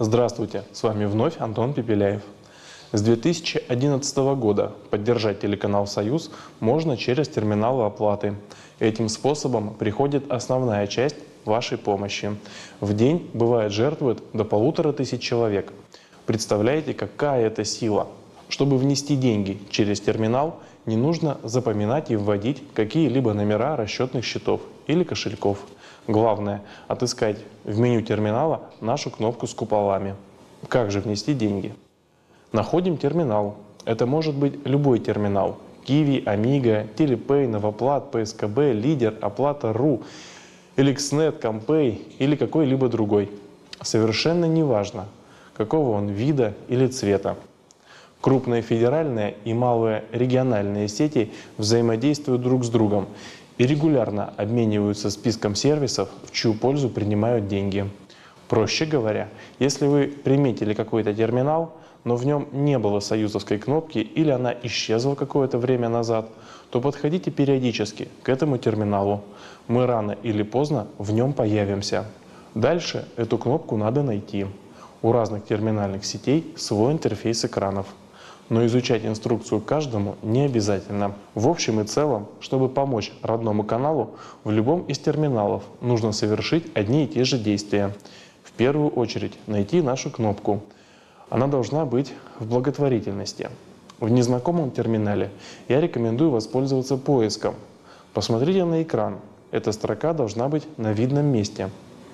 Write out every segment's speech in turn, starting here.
Здравствуйте, с вами вновь Антон Пепеляев. С 2011 года поддержать телеканал «Союз» можно через терминалы оплаты. Этим способом приходит основная часть вашей помощи. В день, бывает, жертвует до 1500 человек. Представляете, какая это сила? Чтобы внести деньги через терминал, не нужно запоминать и вводить какие-либо номера расчетных счетов или кошельков. Главное – отыскать в меню терминала нашу кнопку с куполами. Как же внести деньги? Находим терминал. Это может быть любой терминал. Киви, Амиго, Телепэй, Новоплат, ПСКБ, Лидер, Оплата.ру, Эликснет, Компэй или какой-либо другой. Совершенно неважно, какого он вида или цвета. Крупные федеральные и малые региональные сети взаимодействуют друг с другом и регулярно обмениваются списком сервисов, в чью пользу принимают деньги. Проще говоря, если вы приметили какой-то терминал, но в нем не было союзовской кнопки или она исчезла какое-то время назад, то подходите периодически к этому терминалу. Мы рано или поздно в нем появимся. Дальше эту кнопку надо найти. У разных терминальных сетей свой интерфейс экранов. Но изучать инструкцию каждому не обязательно. В общем и целом, чтобы помочь родному каналу, в любом из терминалов нужно совершить одни и те же действия. В первую очередь найти нашу кнопку. Она должна быть в благотворительности. В незнакомом терминале я рекомендую воспользоваться поиском. Посмотрите на экран. Эта строка должна быть на видном месте.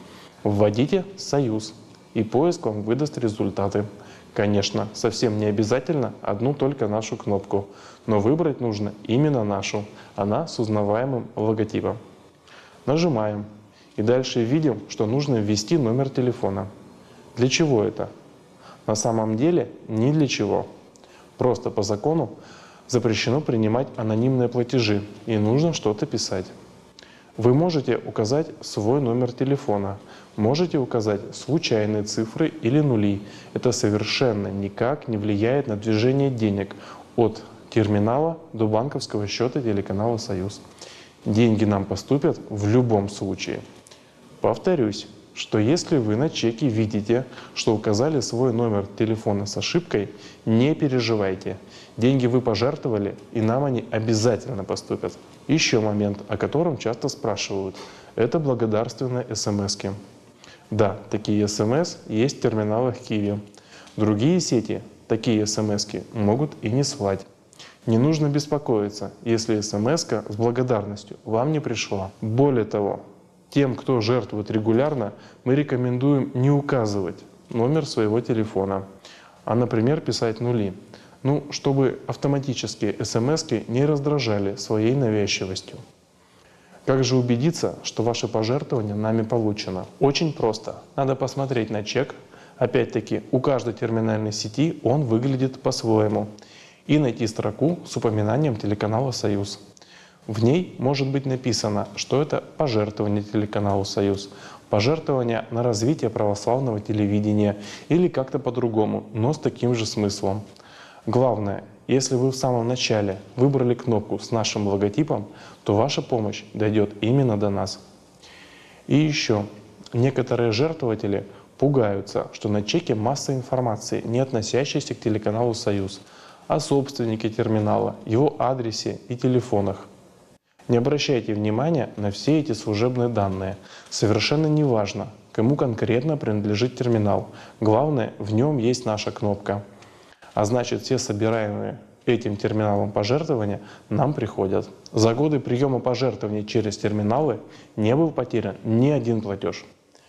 Вводите «Союз», и поиск вам выдаст результаты. Конечно, совсем не обязательно одну только нашу кнопку, но выбрать нужно именно нашу, она с узнаваемым логотипом. Нажимаем, и дальше видим, что нужно ввести номер телефона. Для чего это? На самом деле ни для чего. Просто по закону запрещено принимать анонимные платежи, и нужно что-то писать. Вы можете указать свой номер телефона, можете указать случайные цифры или нули. Это совершенно никак не влияет на движение денег от терминала до банковского счета телеканала «Союз». Деньги нам поступят в любом случае. Повторюсь, что если вы на чеке видите, что указали свой номер телефона с ошибкой, не переживайте. Деньги вы пожертвовали, и нам они обязательно поступят. Еще момент, о котором часто спрашивают. Это благодарственные смс-ки. Да, такие смс есть в терминалах Киви. Другие сети такие смс-ки могут и не слать. Не нужно беспокоиться, если смс-ка с благодарностью вам не пришла. Более того, тем, кто жертвует регулярно, мы рекомендуем не указывать номер своего телефона, а, например, писать нули. Чтобы автоматические смс-ки не раздражали своей навязчивостью. Как же убедиться, что ваше пожертвование нами получено? Очень просто. Надо посмотреть на чек. Опять-таки, у каждой терминальной сети он выглядит по-своему. И найти строку с упоминанием телеканала «Союз». В ней может быть написано, что это пожертвование телеканалу «Союз», пожертвование на развитие православного телевидения или как-то по-другому, но с таким же смыслом. Главное, если вы в самом начале выбрали кнопку с нашим логотипом, то ваша помощь дойдет именно до нас. И еще, некоторые жертвователи пугаются, что на чеке масса информации, не относящейся к телеканалу «Союз», о собственнике терминала, его адресе и телефонах. Не обращайте внимания на все эти служебные данные. Совершенно не важно, кому конкретно принадлежит терминал. Главное, в нем есть наша кнопка. А значит, все собираемые этим терминалом пожертвования нам приходят. За годы приема пожертвований через терминалы не был потерян ни один платеж.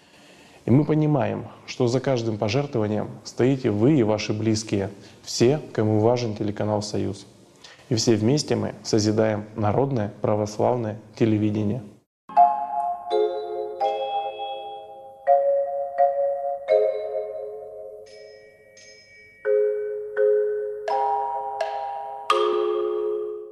И мы понимаем, что за каждым пожертвованием стоите вы и ваши близкие, все, кому важен телеканал «Союз». И все вместе мы созидаем народное православное телевидение.